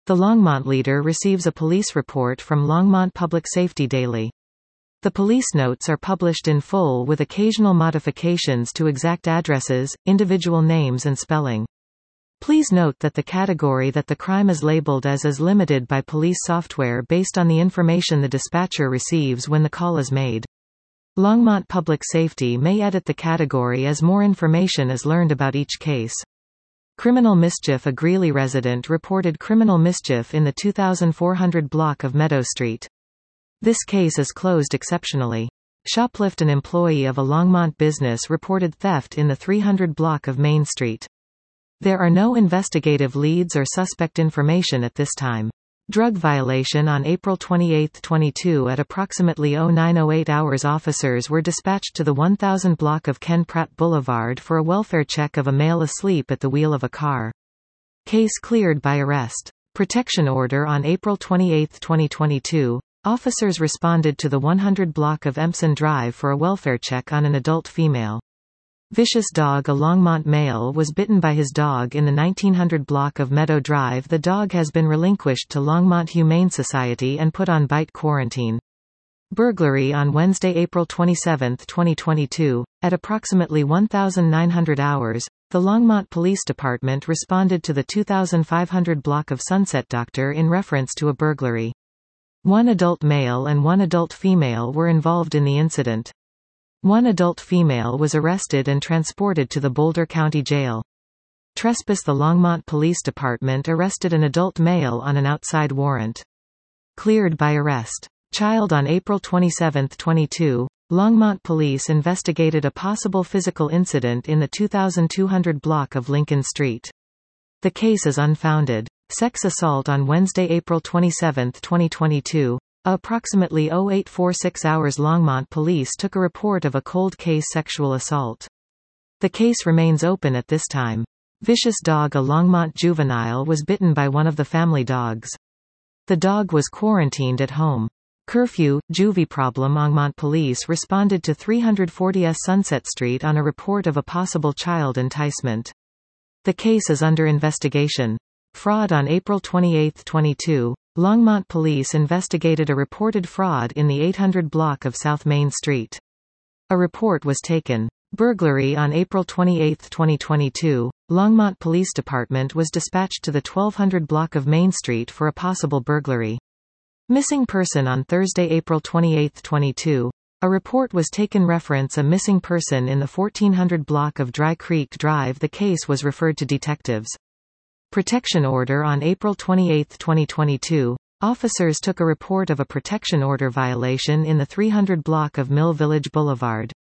The Longmont leader receives a police report from Longmont Public Safety Daily. The police notes are published in full with occasional modifications to exact addresses, individual names and spelling. Please note that the category that the crime is labeled as is limited by police software based on the information the dispatcher receives when the call is made. Longmont Public Safety may edit the category as more information is learned about each case. Criminal mischief. A Greeley resident reported criminal mischief in the 2400 block of Meadow Street. This case is closed exceptionally. Shoplift. An employee of a Longmont business reported theft in the 300 block of Main Street. There are no investigative leads or suspect information at this time. Drug violation. On April 28, 22 at approximately 09:08 hours, officers were dispatched to the 1000 block of Ken Pratt Boulevard for a welfare check of a male asleep at the wheel of a car. Case cleared by arrest. Protection order. On April 28, 2022, officers responded to the 100 block of Empson Drive for a welfare check on an adult female. Vicious dog. A Longmont male was bitten by his dog in the 1900 block of Meadow Drive. The dog has been relinquished to Longmont Humane Society and put on bite quarantine. Burglary. On Wednesday, April 27, 2022, at approximately 1900 hours, the Longmont Police Department responded to the 2500 block of Sunset Doctor in reference to a burglary. One adult male and one adult female were involved in the incident. One adult female was arrested and transported to the Boulder County Jail. Trespass. The Longmont Police Department arrested an adult male on an outside warrant. Cleared by arrest. Child. On April 27, 22, Longmont police investigated a possible physical incident in the 2200 block of Lincoln Street. The case is unfounded. Sex assault. On Wednesday, April 27, 2022. Approximately 0846 hours, Longmont police took a report of a cold case sexual assault. The case remains open at this time. Vicious dog. A Longmont juvenile was bitten by one of the family dogs. The dog was quarantined at home. Curfew. Juvie problem. Longmont police responded to 340 Sunset Street on a report of a possible child enticement. The case is under investigation. Fraud. On April 28, 22, Longmont police investigated a reported fraud in the 800 block of South Main Street. A report was taken. Burglary. On April 28, 2022, Longmont Police Department was dispatched to the 1200 block of Main Street for a possible burglary. Missing person. On Thursday, April 28, 22, a report was taken reference a missing person in the 1400 block of Dry Creek Drive. The case was referred to detectives. Protection order. On April 28, 2022, officers took a report of a protection order violation in the 300 block of Mill Village Boulevard.